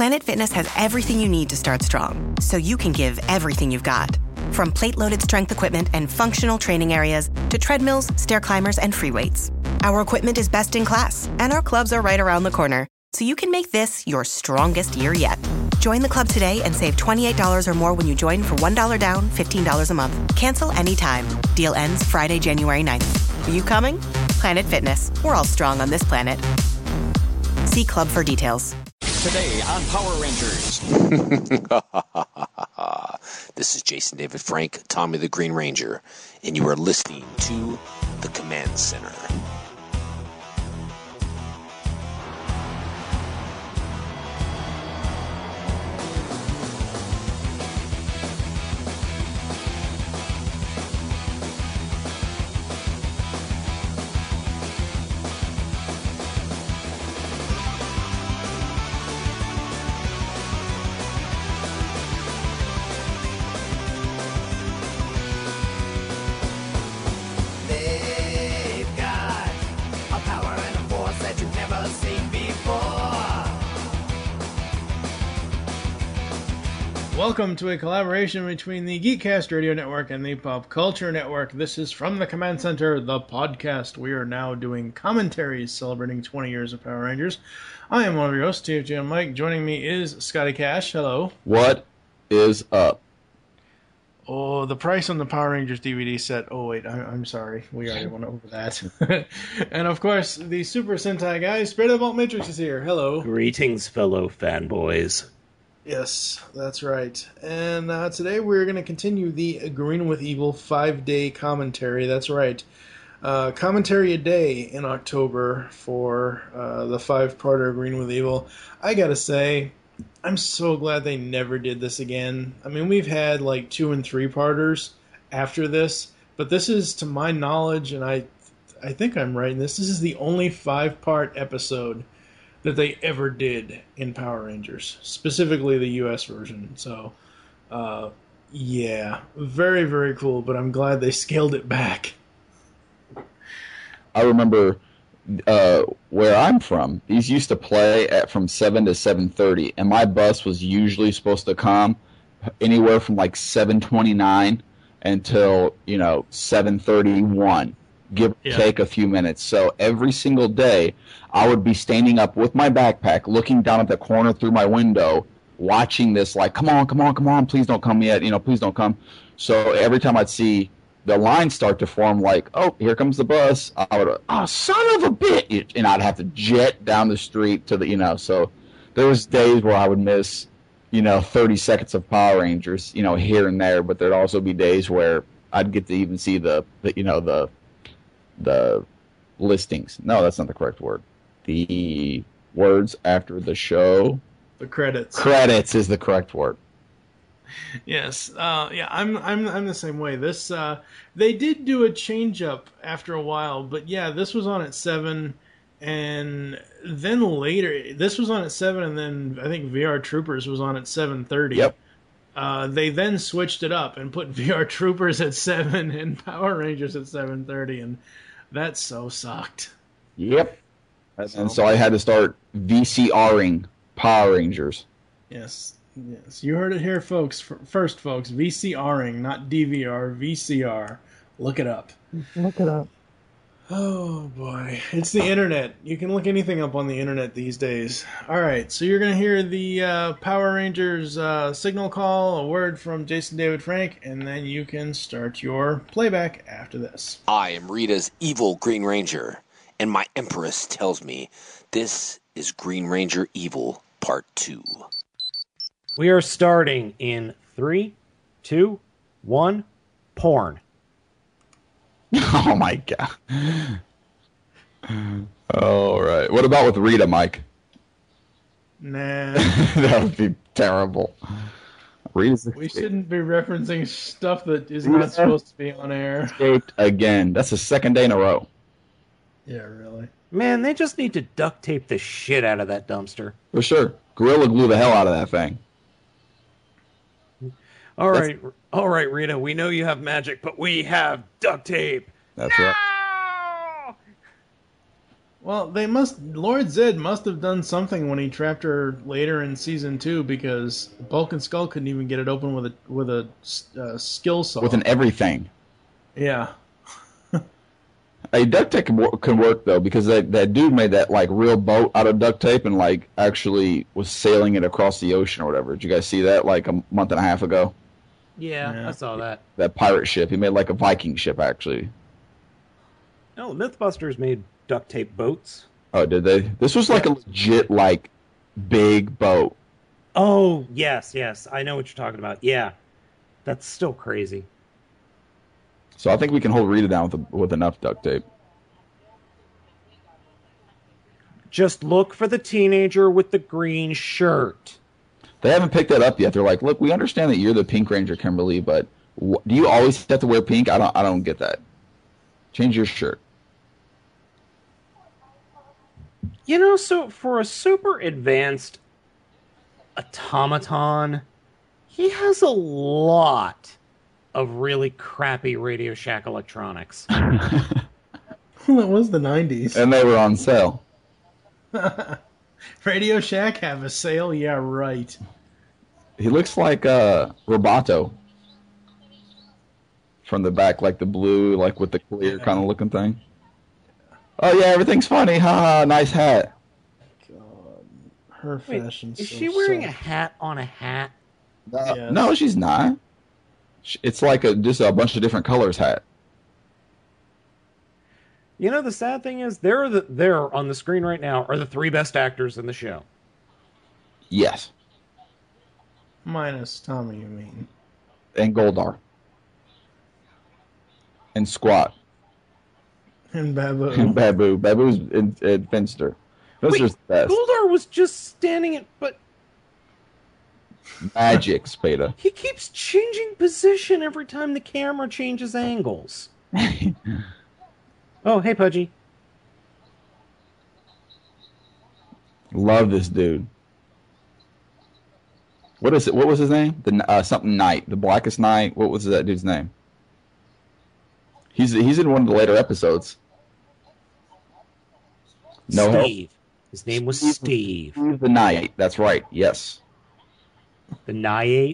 Planet Fitness has everything you need to start strong, so you can give everything you've got. From plate-loaded strength equipment and functional training areas to treadmills, stair climbers, and free weights. Our equipment is best in class, and our clubs are right around the corner, so you can make this your strongest year yet. Join the club today and save $28 or more when you join for $1 down, $15 a month. Cancel anytime. Deal ends Friday, January 9th. Are you coming? Planet Fitness. We're all strong on this planet. See club for details. Today on Power Rangers. This is Jason David Frank, Tommy the Green Ranger, and you are listening to The Command Center. Welcome to a collaboration between the Geekcast Radio Network and the Pop Culture Network. This is From the Command Center, the podcast. We are now doing commentaries celebrating 20 years of Power Rangers. I am one of your hosts, TFG Mike. Joining me is Scotty Cash. Hello. What is up? Oh, the price on the Power Rangers DVD set. Oh, wait, I'm sorry. We already went over that. And, of course, the Super Sentai guy, Spread Vault Matrix, is here. Hello. Greetings, fellow fanboys. Yes, that's right. And today we're going to continue the Agreeing with Evil 5-day commentary. That's right. Commentary a day in October for the 5-parter Agreeing with Evil. I gotta say, I'm so glad they never did this again. I mean, we've had like 2 and 3-parters after this, but this is, to my knowledge, and I think I'm right in this is the only 5-part episode that they ever did in Power Rangers, specifically the US version. So, yeah, very, very cool, but I'm glad they scaled it back. I remember where I'm from, these used to play from 7 to 7:30, and my bus was usually supposed to come anywhere from like 7:29 until, 7:31. Give or take a few minutes. So every single day, I would be standing up with my backpack, looking down at the corner through my window, watching this like, come on, please don't come yet, please don't come. So every time I'd see the line start to form, like, oh, here comes the bus, I would, oh, son of a bitch, and I'd have to jet down the street to the, so there was days where I would miss, 30 seconds of Power Rangers, here and there, but there'd also be days where I'd get to even see the listings. No, that's not the correct word. The words after the show. The credits. Credits is the correct word. Yes. Yeah, I'm the same way. This they did do a change up after a while, but yeah, this was on at 7, and then later this was on at 7, and then I think VR Troopers was on at 7:30. Yep. They then switched it up and put VR Troopers at 7 and Power Rangers at 7:30, and that so sucked. Yep. And so I had to start VCRing Power Rangers. Yes. Yes. You heard it here, folks. First, folks, VCRing, not DVR, VCR. Look it up. Look it up. Oh, boy. It's the internet. You can look anything up on the internet these days. All right, so you're going to hear the Power Rangers signal call, a word from Jason David Frank, and then you can start your playback after this. I am Rita's evil Green Ranger, and my Empress tells me this is Green Ranger Evil Part 2. We are starting in 3, 2, 1, porn. Oh my god. All right. What about with Rita, Mike? Nah. That would be terrible. We shouldn't be referencing stuff that is not supposed to be on air. Escaped again. That's the second day in a row. Yeah, really. Man, they just need to duct tape the shit out of that dumpster. For sure. Gorilla glue the hell out of that thing. All right, Rita, we know you have magic, but we have duct tape. That's right. Well, Lord Zed must have done something when he trapped her later in season 2 because Bulk and Skull couldn't even get it open with a skill saw. With an everything. Yeah. Hey, duct tape can work though, because that dude made that like real boat out of duct tape and like actually was sailing it across the ocean or whatever. Did you guys see that like a month and a half ago? Yeah, I saw that. That pirate ship. He made like a Viking ship actually. No, Mythbusters made duct tape boats. Oh, did they? This was like a legit like big boat. Oh, yes. I know what you're talking about. Yeah. That's still crazy. So I think we can hold Rita down with enough duct tape. Just look for the teenager with the green shirt. They haven't picked that up yet. They're like, look, we understand that you're the Pink Ranger, Kimberly, but do you always have to wear pink? I don't get that. Change your shirt. You know, so for a super advanced automaton, he has a lot of really crappy Radio Shack electronics. Well, it was the 90s. And they were on sale. Radio Shack have a sale? Yeah, right. He looks like Roboto from the back, like the blue, like with the clear kind of looking thing. Oh yeah, everything's funny. Ha, nice hat. God, her Wait, fashion. is she wearing a hat on a hat? Yes. No, she's not. It's like just a bunch of different colors hat. You know, the sad thing is, there on the screen right now are the 3 best actors in the show. Yes. Minus Tommy, you mean. And Goldar. And Squat. And Babu. And Babu. Babu's in Finster. Those are the best. Goldar was just standing at... But Magic, Spada. he keeps changing position every time the camera changes angles. Oh, hey, Pudgy. Love this dude. What is it? What was his name? The something Knight, the Blackest Knight. What was that dude's name? He's in one of the later episodes. No help. Steve. His name was Steve. Steve the Knight. That's right. Yes. The Niate.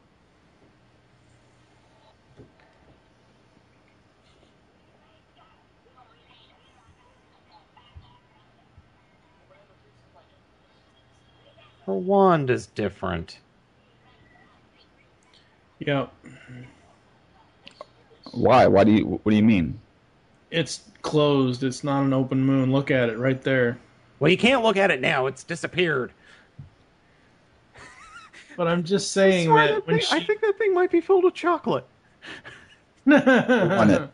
Her wand is different. Yep. Why? What do you mean? It's closed. It's not an open moon. Look at it right there. Well, you can't look at it now. It's disappeared. But I'm just saying I think that thing might be filled with chocolate. On it.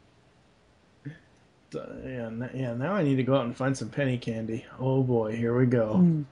Yeah, now I need to go out and find some penny candy. Oh boy, here we go.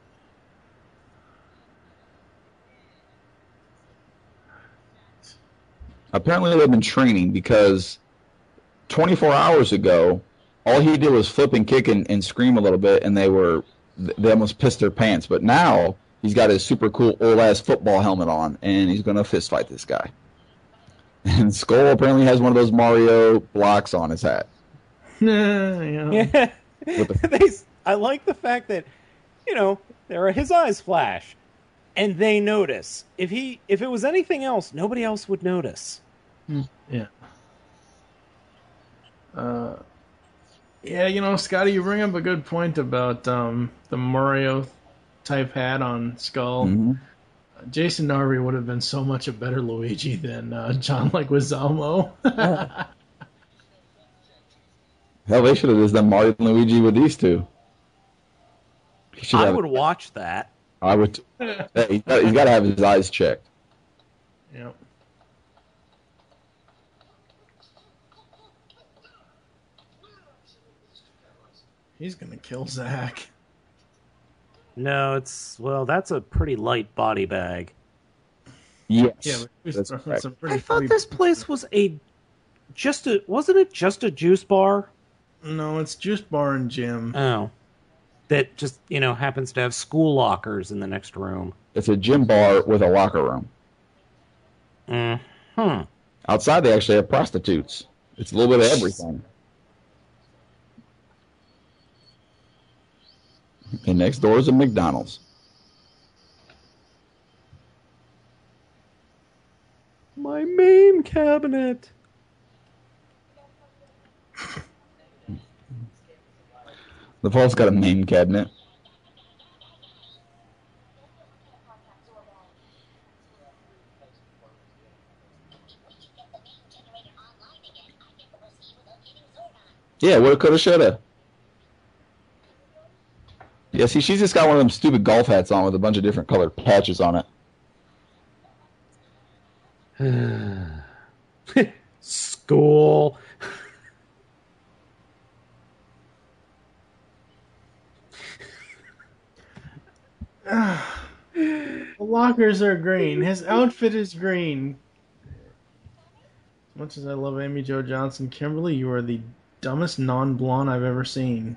Apparently they've been training because 24 hours ago, all he did was flip and kick and scream a little bit, and they almost pissed their pants. But now he's got his super cool old ass football helmet on, and he's gonna fist fight this guy. And Skull apparently has one of those Mario blocks on his hat. Yeah. I like the fact that, his eyes flash, and they notice. If it was anything else, nobody else would notice. Yeah. Scotty, you bring up a good point about the Mario type hat on Skull. Mm-hmm. Jason Narvi would have been so much a better Luigi than John Leguizamo. Hell, they should have just done Mario and Luigi with these two. I would watch that. I would. He's got to have his eyes checked. Yep. He's gonna kill Zack. No, that's a pretty light body bag. Yes. Yeah, That's some correct. pretty I thought heavy- this place was wasn't it just a juice bar? No, it's Juice Bar and Gym. Oh. That just, happens to have school lockers in the next room. It's a gym bar with a locker room. Mm-hmm. Outside, they actually have prostitutes. It's a little bit of everything. And next door is a McDonald's. My main cabinet. The vault's got a main cabinet. Yeah, woulda, coulda, shoulda. Yeah, see, she's just got one of them stupid golf hats on with a bunch of different colored patches on it. School. The lockers are green. His outfit is green. As much as I love Amy Jo Johnson, Kimberly, you are the dumbest non-blonde I've ever seen.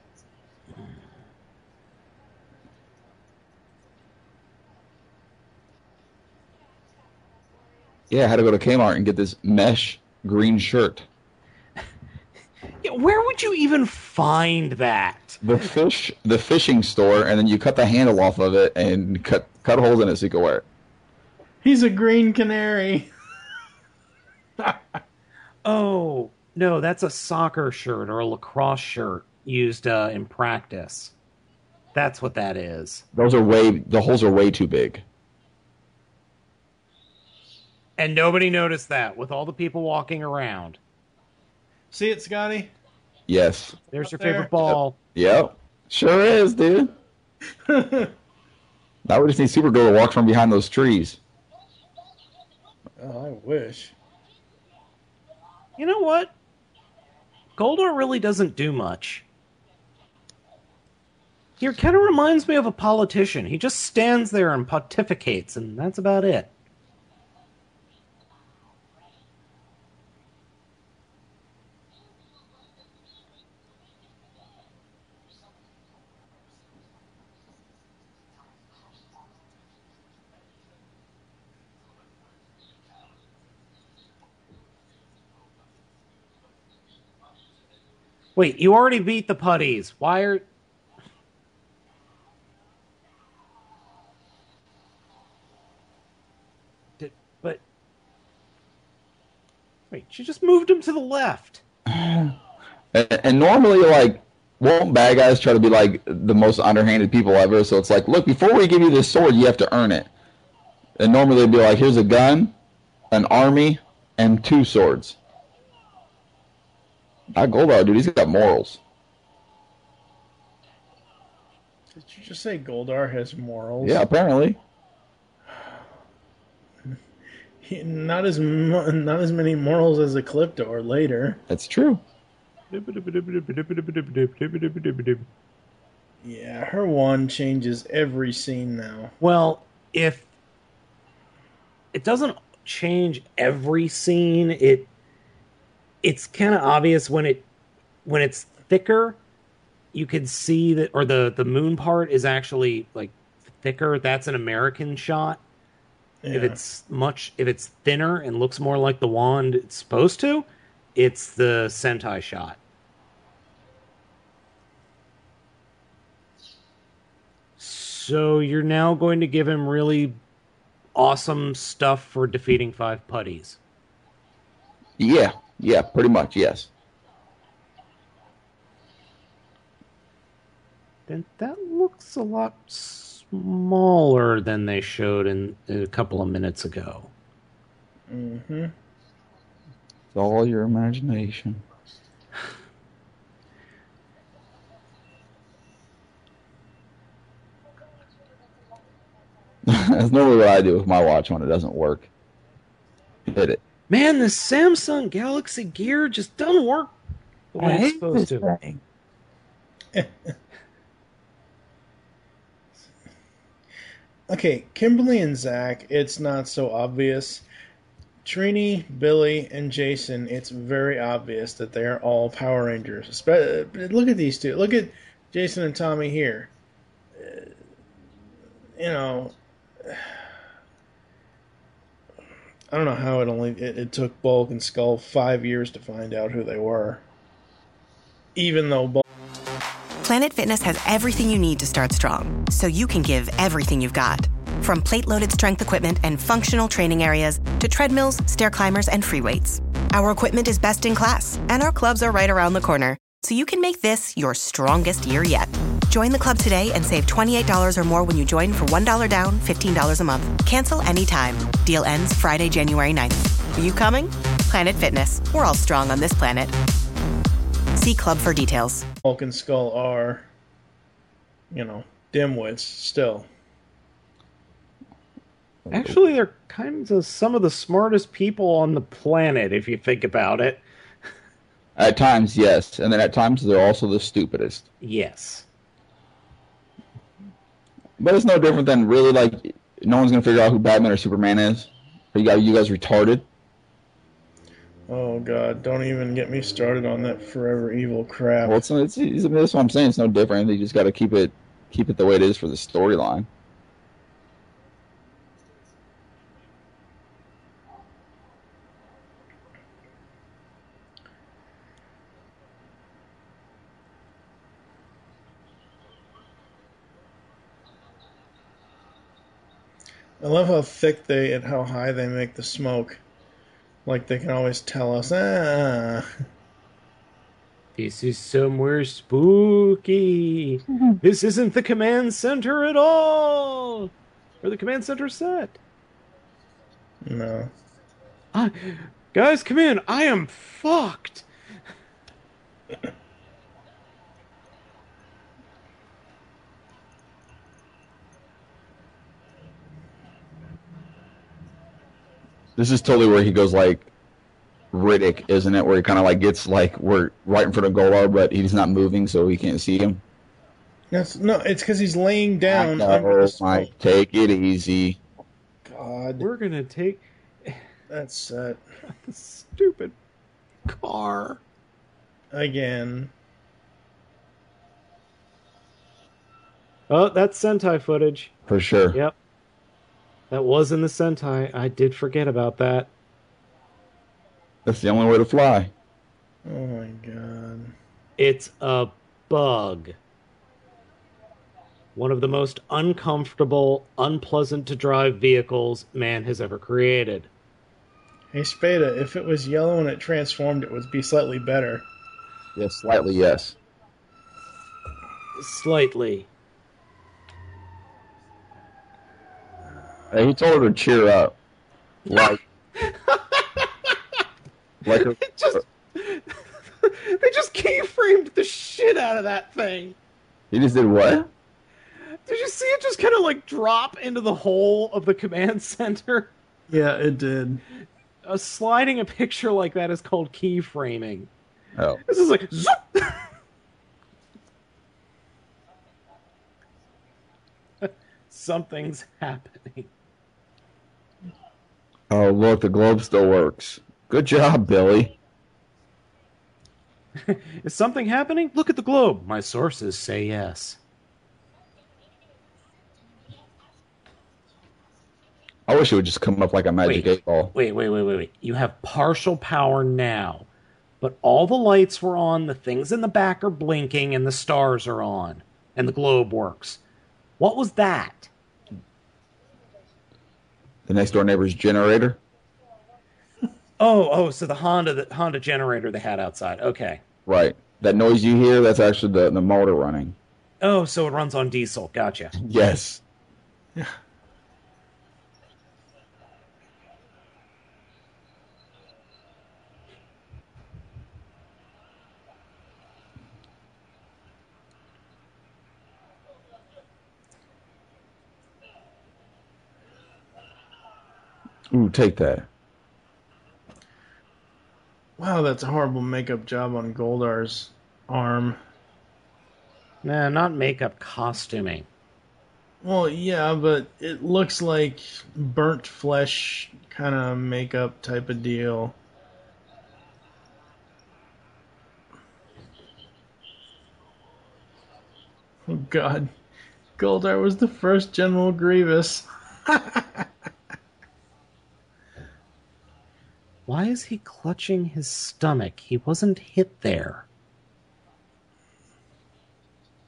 Yeah, I had to go to Kmart and get this mesh green shirt. Yeah, where would you even find that? The fishing store, and then you cut the handle off of it and cut holes in it so you can wear it. He's a green canary. Oh, no, that's a soccer shirt or a lacrosse shirt used in practice. That's what that is. The holes are way too big. And nobody noticed that with all the people walking around. See it, Scotty? Yes. There's your favorite ball. Yep. Sure is, dude. Now we just need Supergirl to walk from behind those trees. Oh, I wish. You know what? Goldar really doesn't do much. He kind of reminds me of a politician. He just stands there and pontificates, and that's about it. Wait, you already beat the putties. Why are... But... Wait, she just moved him to the left. And normally, like, won't bad guys try to be, like, the most underhanded people ever? So it's like, look, before we give you this sword, you have to earn it. And normally they'd be like, here's a gun, an army, and 2 swords. Not Goldar, dude. He's got morals. Did you just say Goldar has morals? Yeah, apparently. Not as many morals as Eclipto or later. That's true. Yeah, her wand changes every scene now. Well, if it doesn't change every scene, it's kind of obvious when it's thicker. You can see that, or the moon part is actually like thicker. That's an American shot. Yeah. If it's thinner and looks more like the wand it's supposed to, it's the Sentai shot. So you're now going to give him really awesome stuff for defeating 5 putties. Yeah, pretty much, yes. Then that looks a lot smaller than they showed in a couple of minutes ago. Mm-hmm. It's all your imagination. That's normally what I do with my watch when it doesn't work. Hit it. Man, this Samsung Galaxy Gear just doesn't work the way it's supposed to. Okay, Kimberly and Zach, it's not so obvious. Trini, Billy, and Jason, it's very obvious that they are all Power Rangers. Look at these two. Look at Jason and Tommy here. You know, I don't know how it took Bulk and Skull 5 years to find out who they were. Even though Bulk... Planet Fitness has everything you need to start strong, so you can give everything you've got. From plate-loaded strength equipment and functional training areas to treadmills, stair climbers, and free weights. Our equipment is best in class, and our clubs are right around the corner, so you can make this your strongest year yet. Join the club today and save $28 or more when you join for $1 down, $15 a month. Cancel anytime. Deal ends Friday, January 9th. Are you coming? Planet Fitness. We're all strong on this planet. See club for details. Hulk and Skull are, dimwits still. Actually, they're kind of some of the smartest people on the planet, if you think about it. At times, yes. And then at times, they're also the stupidest. Yes. But it's no different than really, no one's going to figure out who Batman or Superman is. Are you guys retarded? Oh, God. Don't even get me started on that Forever Evil crap. Well, that's what I'm saying. It's no different. They just got to keep it the way it is for the storyline. I love how thick and how high they make the smoke. Like they can always tell us, This is somewhere spooky. This isn't the command center at all. Or the command center set. No. Guys, come in. I am fucked. This is totally where he goes like Riddick, isn't it? Where he kind of gets we're right in front of Golar, but he's not moving, so he can't see him. It's because he's laying down. Under the smoke. Mike, take it easy. God, we're gonna take that set. The stupid car again. Oh, that's Sentai footage for sure. Yep. That was in the Sentai. I did forget about that. That's the only way to fly. Oh my God. It's a bug. One of the most uncomfortable, unpleasant to drive vehicles man has ever created. Hey Spada, if it was yellow and it transformed, it would be slightly better. Yes, slightly, yes. Slightly. He told her to cheer up. They just keyframed the shit out of that thing. He just did what? Did you see it just kind of drop into the hole of the command center? Yeah, it did. Sliding a picture like that is called keyframing. Oh. This is like... Zoop! Something's happening. Oh, look, the globe still works. Good job, Billy. Is something happening? Look at the globe. My sources say yes. I wish it would just come up like a magic 8-ball. Wait. You have partial power now, but all the lights were on, the things in the back are blinking, and the stars are on, and the globe works. What was that? The next door neighbor's generator? Oh, so the Honda generator they had outside. Okay. Right. That noise you hear, that's actually the motor running. Oh, so it runs on diesel. Gotcha. Yes. Yeah. Ooh, take that. Wow, that's a horrible makeup job on Goldar's arm. Nah, not makeup, costuming. Well, yeah, but it looks like burnt flesh kind of makeup type of deal. Oh, God. Goldar was the first General Grievous. Why is he clutching his stomach? He wasn't hit there.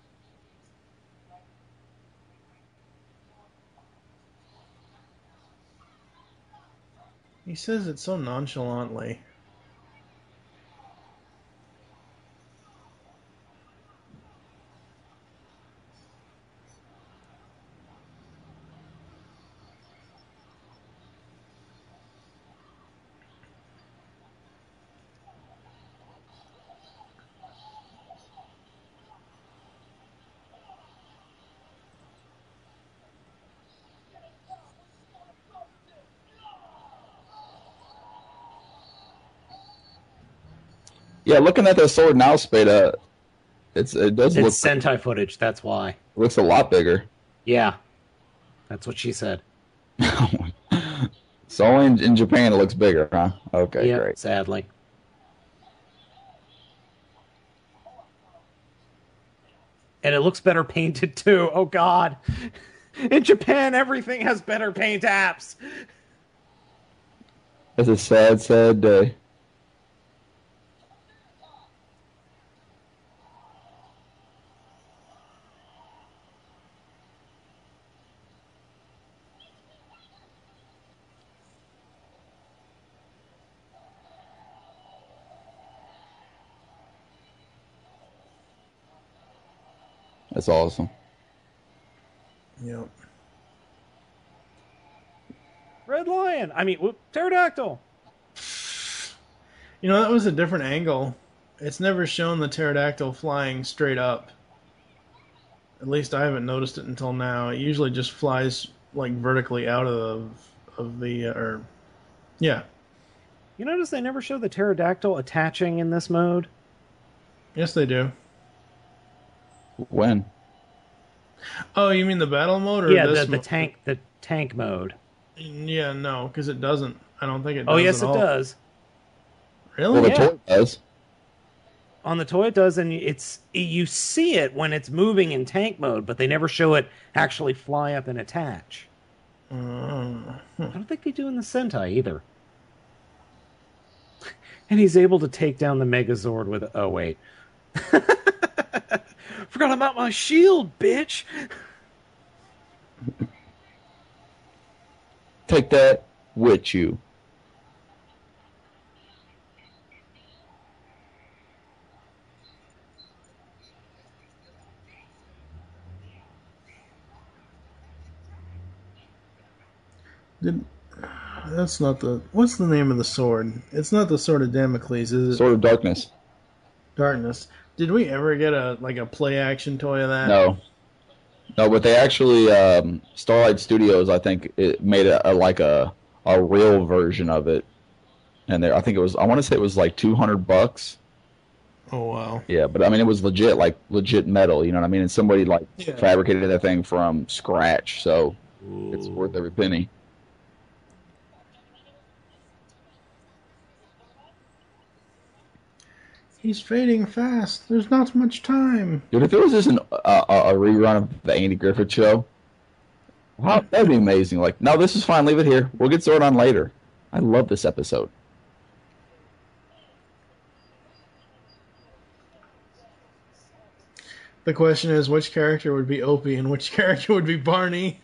He says it so nonchalantly. Yeah, looking at the sword now, Spada, it does look. It's Sentai footage, that's why. It looks a lot bigger. Yeah. That's what she said. So only in Japan it looks bigger, huh? Okay, Yep, great. sadly. And it looks better painted too. Oh God. In Japan, everything has better paint apps. It's a sad, sad day. That's awesome. Yep. Red Lion. I mean, pterodactyl. You know, that was a different angle. It's never shown the pterodactyl flying straight up. At least I haven't noticed it until now. It usually just flies like vertically out of the yeah. You notice they never show the pterodactyl attaching in this mode? Yes, they do. When? Oh, you mean the battle mode or Yeah, this the tank mode. Yeah, no, because it doesn't. I don't think it does. Oh, yes, at it all. does. Really? Well, the Yeah. toy does. On the toy it does, and you see it when it's moving in tank mode, but they never show it actually fly up and attach. I don't think they do in the Sentai either. And he's able to take down the Megazord with... Oh, wait. Forgot about my shield, bitch! Take that with you. That's not the... What's the name of the sword? It's not the Sword of Damocles, is it? Sword of Darkness. Darkness. Did we ever get a play action toy of that? No. No, but they actually, Starlight Studios, I think, it made a real version of it. And I think it was, I want to say it was like $200. Oh, wow. Yeah, but I mean, it was legit metal, you know what I mean? And somebody fabricated that thing from scratch, so it's worth every penny. He's fading fast. There's not much time. Dude, if it was just a rerun of the Andy Griffith Show, wow, that'd be amazing. Like, no, this is fine. Leave it here. We'll get Zordon later. I love this episode. The question is, which character would be Opie and which character would be Barney?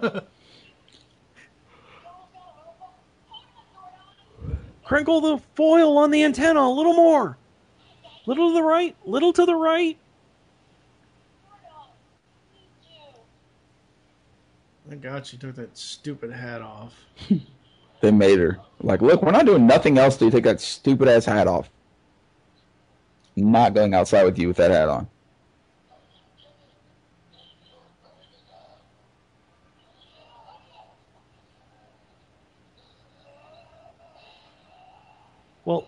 Crinkle the foil on the antenna a little more. Little to the right, little to the right. Thank God she took that stupid hat off. They made her. Like, look, we're not doing nothing else till you take that stupid-ass hat off. I'm not going outside with you with that hat on. Well,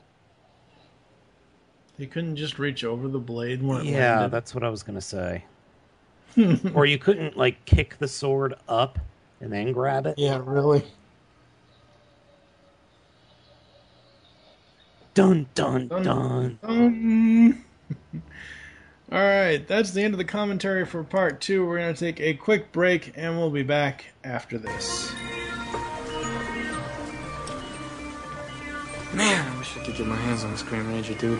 you couldn't just reach over the blade when it yeah, landed. that's what I was going to say. Or you couldn't, like, kick the sword up and then grab it. Yeah, really. Dun, dun, dun. All right, that's the end of the commentary for part 2. We're going to take a quick break, and we'll be back after this. Man, I wish I could get my hands on this Green Ranger, dude.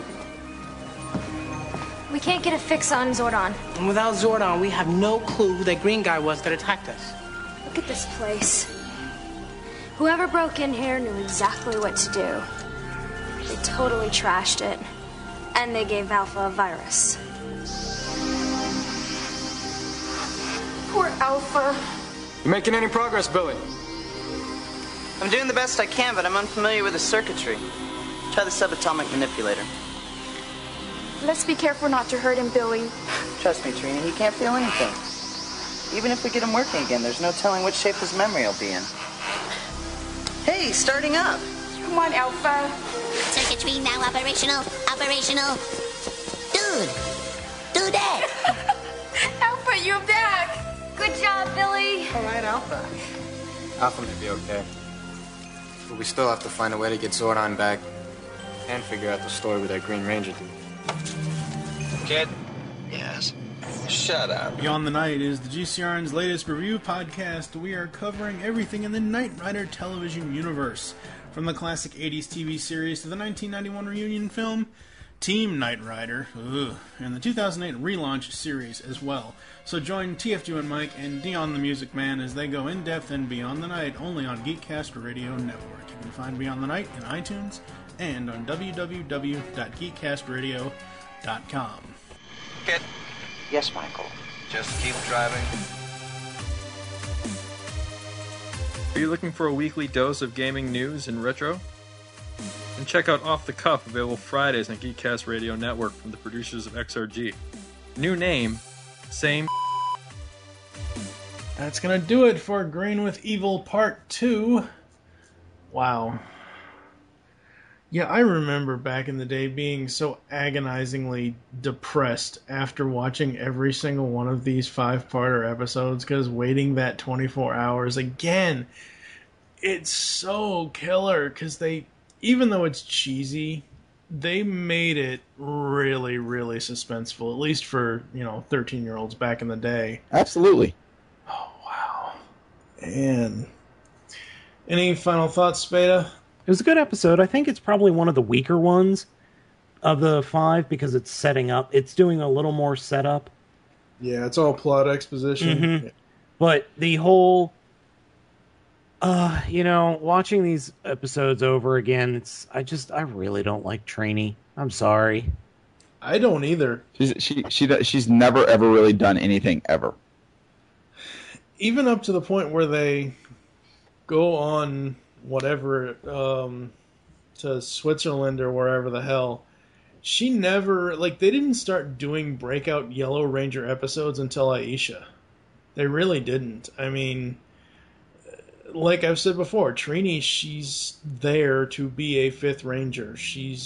We can't get a fix on Zordon. And without Zordon, we have no clue who that green guy was that attacked us. Look at this place. Whoever broke in here knew exactly what to do. They totally trashed it. And they gave Alpha a virus. Poor Alpha. You making any progress, Billy? I'm doing the best I can, but I'm unfamiliar with the circuitry. Try the subatomic manipulator. Let's be careful not to hurt him, Billy. Trust me, Trini, he can't feel anything. Even if we get him working again, there's no telling which shape his memory will be in. Hey, starting up. Come on, Alpha. Circuitry now operational. Operational. Dude. Do that. Alpha, you're back. Good job, Billy. All right, Alpha. Alpha may be okay. But we still have to find a way to get Zordon back and figure out the story with that Green Ranger dude. Kid? Yes? Shut up. Beyond the Night is the GCRN's latest review podcast. We are covering everything in the Knight Rider television universe, from the classic 80s TV series to the 1991 reunion film Team Knight Rider, and the 2008 relaunch series as well. So join TFG and Mike and Dion the Music Man as they go in-depth in Beyond the Night, only on Geekcast Radio Network. You can find Beyond the Night in iTunes and on www.geekcastradio.com. Kid? Yes, Michael. Just keep driving. Are you looking for a weekly dose of gaming news and retro? And check out Off the Cuff, available Fridays on Geekcast Radio Network from the producers of XRG. New name, same. That's going to do it for Green with Evil Part 2. Wow. Yeah, I remember back in the day being so agonizingly depressed after watching every single one of these 5-parter episodes, because waiting that 24 hours again, it's so killer, because they, even though it's cheesy, they made it really, really suspenseful, at least for, 13-year-olds back in the day. Absolutely. Oh, wow. And any final thoughts, Spada? It was a good episode. I think it's probably one of the weaker ones of the 5 because it's setting up. It's doing a little more setup. Yeah, it's all plot exposition. Mm-hmm. Yeah. But the whole, watching these episodes over again, I really don't like Trini. I'm sorry. I don't either. She's never ever really done anything ever. Even up to the point where they go on whatever, to Switzerland or wherever the hell, she never, they didn't start doing breakout Yellow Ranger episodes until Aisha. They really didn't. I mean, like I've said before, Trini, she's there to be a 5th Ranger.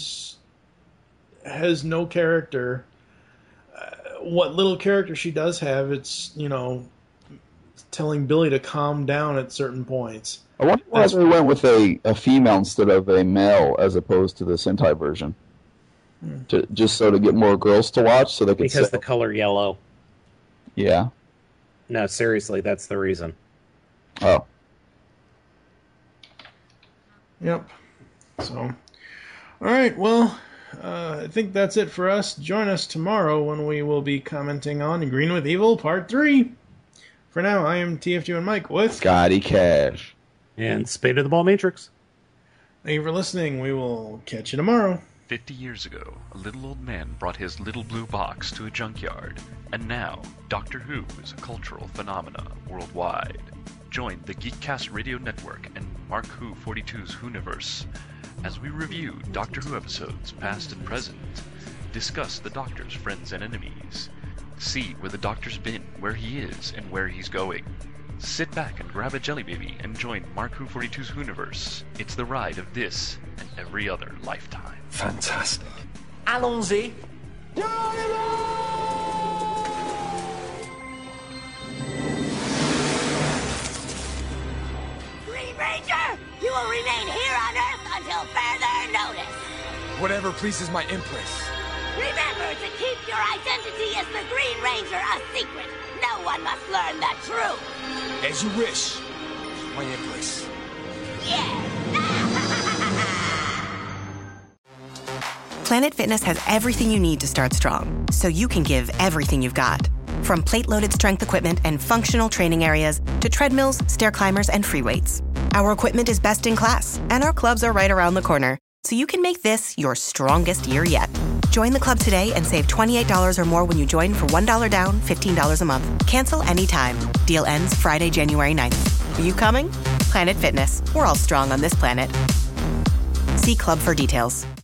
Has no character. What little character she does have, it's, telling Billy to calm down at certain points. I wonder why they went with a female instead of a male as opposed to the Sentai version. Just to get more girls to watch so they could Because the color yellow. Yeah. No, seriously, that's the reason. Oh. Yep. So, all right, well, I think that's it for us. Join us tomorrow when we will be commenting on Green with Evil Part 3. For now, I am TFG and Mike with Scotty Cash. And Spada the Ball Matrix. Thank you for listening. We will catch you tomorrow. 50 years ago, a little old man brought his little blue box to a junkyard. And now, Doctor Who is a cultural phenomena worldwide. Join the Geekcast Radio Network and Mark Who 42's Whoniverse as we review Doctor Who episodes past and present, discuss the Doctor's friends and enemies, see where the Doctor's been, where he is, and where he's going. Sit back and grab a jelly baby and join Mark Who 42's Whoniverse. It's the ride of this and every other lifetime. Fantastic. Allons-y. Green Ranger, you will remain here on Earth until further notice. Whatever pleases my Empress. Remember to keep your identity as the Green Ranger a secret. No one must learn the truth. As you wish, my Empress. Yeah. Planet Fitness has everything you need to start strong, so you can give everything you've got. From plate-loaded strength equipment and functional training areas to treadmills, stair climbers, and free weights. Our equipment is best in class, and our clubs are right around the corner, so you can make this your strongest year yet. Join the club today and save $28 or more when you join for $1 down, $15 a month. Cancel anytime. Deal ends Friday, January 9th. Are you coming? Planet Fitness. We're all strong on this planet. See club for details.